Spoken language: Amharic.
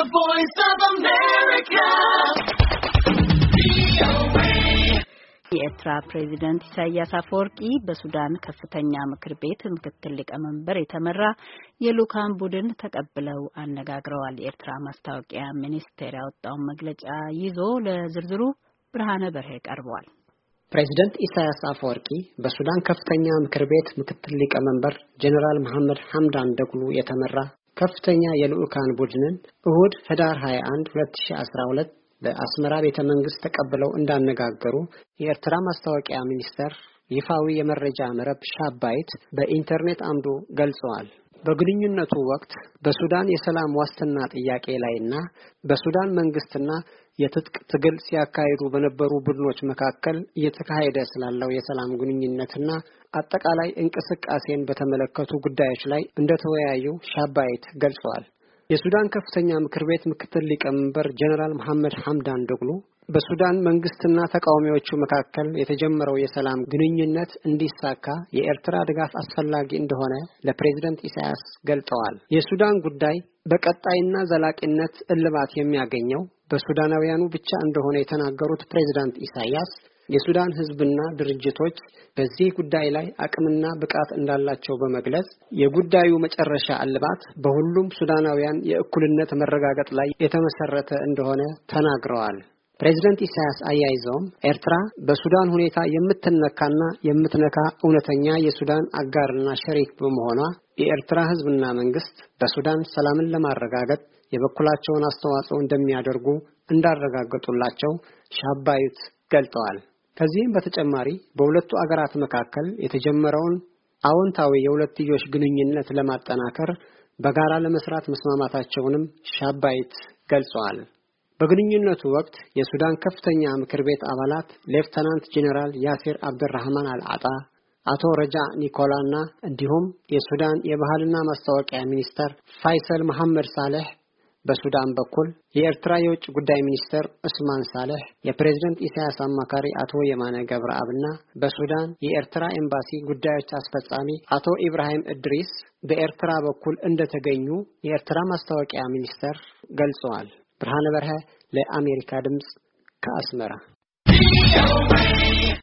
voice of America. የኤርትራ ፕሬዝዳንት ኢሳያስ አፈወርቂ በሱዳን ከፍተኛ ምክር ቤት ምክትል ሊቀመንበር የተመራ የልኡካን ቡድን ተቀብለው አነጋግረዋል። የኤርትራ ማስታወቂያ ሚኒስቴር ያወጣውን መግለጫ ይዞ ለዝርዝሩ ብርሃነ በርሄ ቀርቧል። ፕሬዝዳንት ኢሳያስ አፈወርቂ በሱዳን ከፍተኛ ምክር ቤት ምክትል ሊቀመንበር ጀነራል መሐመድ ሐምዳን ደጉሎ የተመራ ከፍተኛ የልኡካን ቡድንን እሁድ ህዳር 21 2012 በአስመራ ቤተ መንግስት ተቀብለው እንዳነጋገሩ የኤርትራ ማስታወቂያ ሚኒስቴር ይፋዊ የመረጃ መረብ ሻባይት በኢንተርኔት አምዶ ገልጸዋል። በግንኙነቱ ወቅት በሱዳን የሰላም ዋስትና ጥያቄ ላይና በሱዳን መንግስትና የትጥቅ ትግል ሲያካሂዱ በነበሩ ቡድኖች መካከል እየተካሄደ ስላለው የሰላም ግንኙነትና አጠቃላይ እንቅስቃሴን በተመለከቱ ጉዳዮች ላይ እንደተወያዩ ሻባይት ገልጸዋል። የሱዳን ከፍተኛ ምክር ቤት ምክትል ሊቀመንበር ጀነራል መሐመድ ሐምዳን ደጉሎ በሱዳን መንግስትና ተቃዋሚዎቹ መካከል የተጀመረው የሰላም ግንኙነት እንዲሳካ የኤርትራ ድጋፍ አስፈላጊ እንደሆነ ለፕሬዝዳንት ኢሳያስ ገልጸዋል። የሱዳን ጉዳይ በቀጣይና ዘላቂነት እልባት የሚያገኘው በሱዳናውያኑ ብቻ እንደሆነ የተናገሩት ፕሬዝዳንት ኢሳያስ የሱዳን ህዝብና ድርጅቶች በዚህ ጉዳይ ላይ አቅምና ብቃት እንዳላቸው በመግለጽ የጉዳዩ መጨረሻ እልባት በሁሉም ሱዳናውያን የእኩልነት መረጋገጥ ላይ የተመሰረተ እንደሆነ ተናግረዋል። ፕሬዝዳንት ኢሳያስ አያይዘውም ኤርትራ በሱዳን ሁኔታ የምትነካና የምትነካ እውነተኛ የሱዳን አጋርና ሸሪክ በመሆኗ የኤርትራ ህዝብና መንግስት በሱዳን ሰላምን ለማረጋገጥ የበኩላቸውን አስተዋጽኦ እንደሚያደርጉ እንዳረጋገጡላቸው ሻባይት ገልጸዋል። ከዚህም በተጨማሪ በሁለቱ አገራት መካከል የተጀመረውን አዎንታዊ የሁለትዮሽ ግንኙነት ለማጠናከር በጋራ ለመስራት መስማማታቸውንም ሻባይት ገልጸዋል። በግንኙነቱ ወቅት የሱዳን ከፍተኛ ምክር ቤት አባላት ሌፍተናንት ጄኔራል ያሲር አብዱራህማን አልዓጣ፣ አቶ ረጃ ኒኮላና እንዲሁም የሱዳን የባህልና ማስታወቂያ ሚኒስተር ፋይሰል መሐመድ ሳሌህ በሱዳን በኩል የኤርትራ የውጭ ጉዳይ ሚኒስተር ዑስማን ሳሌህ፣ የፕሬዝዳንት ኢሳያስ አማካሪ አቶ የማነ ገብረአብና በሱዳን የኤርትራ ኤምባሲ ጉዳዮች አስፈጻሚ አቶ ኢብራሂም እድሪስ በኤርትራ በኩል እንደተገኙ የኤርትራ ማስታወቂያ ሚኒስተር ገልጸዋል። ብርሃነ በርሀ ለአሜሪካ ድምጽ ከአስመራ